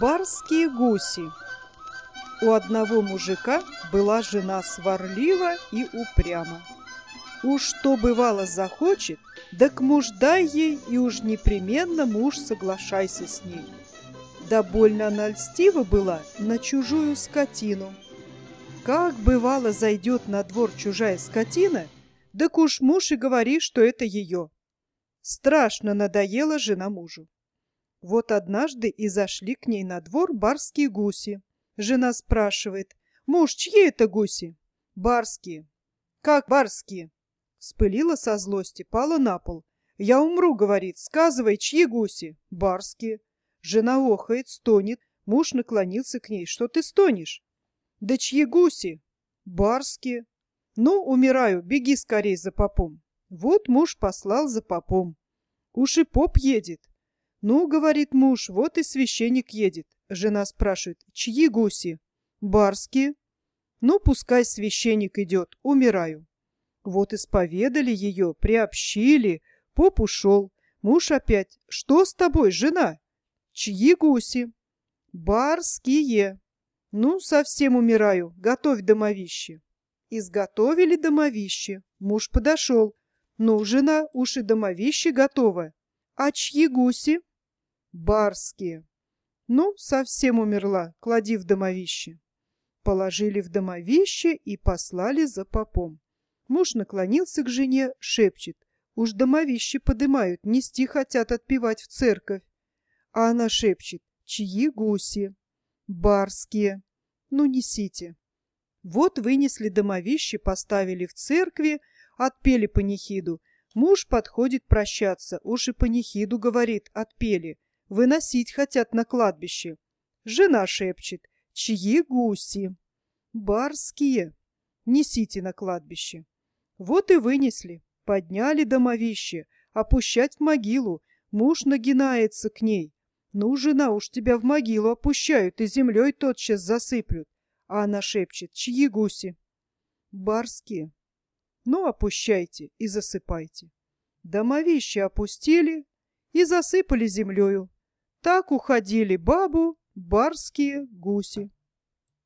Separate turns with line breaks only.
Барские гуси. У одного мужика была жена сварлива и упряма. Уж что бывало захочет, так муж дай ей, и уж непременно муж соглашайся с ней. Да больно она льстива была на чужую скотину. Как бывало зайдет на двор чужая скотина, так уж муж и говори, что это ее. Страшно надоела жена мужу. Вот однажды и зашли к ней на двор барские гуси. Жена спрашивает: «Муж, чьи это гуси?» «Барские». «Как барские?» Вспылила со злости, пала на пол. «Я умру», — говорит, — «сказывай, чьи гуси?» «Барские». Жена охает, стонет. Муж наклонился к ней. «Что ты стонешь?» «Да чьи гуси?» «Барские». «Ну, умираю, беги скорей за попом». Вот муж послал за попом. Уж и поп едет. «Ну, — говорит муж, — вот и священник едет». Жена спрашивает: «Чьи гуси?» «Барские». «Ну, пускай священник идет, умираю». Вот исповедали ее, приобщили, поп ушел. Муж опять: «Что с тобой, жена?» «Чьи гуси?» «Барские». «Ну, совсем умираю, готовь домовище». Изготовили домовище. Муж подошел. «Ну, жена, уж и домовище готово». «А чьи гуси?» «Барские». «Ну, совсем умерла, клади в домовище». Положили в домовище и послали за попом. Муж наклонился к жене, шепчет: «Уж домовище подымают, нести хотят, отпевать в церковь». А она шепчет: «Чьи гуси?» «Барские». «Ну, несите». Вот вынесли домовище, поставили в церкви, отпели панихиду. Муж подходит прощаться, уж и панихиду, говорит, отпели. Выносить хотят на кладбище. Жена шепчет: «Чьи гуси?» «Барские». «Несите на кладбище». Вот и вынесли, подняли домовище, опущать в могилу. Муж нагинается к ней. «Ну, жена, уж тебя в могилу опущают и землей тотчас засыплют». А она шепчет: «Чьи гуси?» «Барские». «Ну, опущайте и засыпайте». Домовище опустили и засыпали землею. Так уходили бабу барские гуси.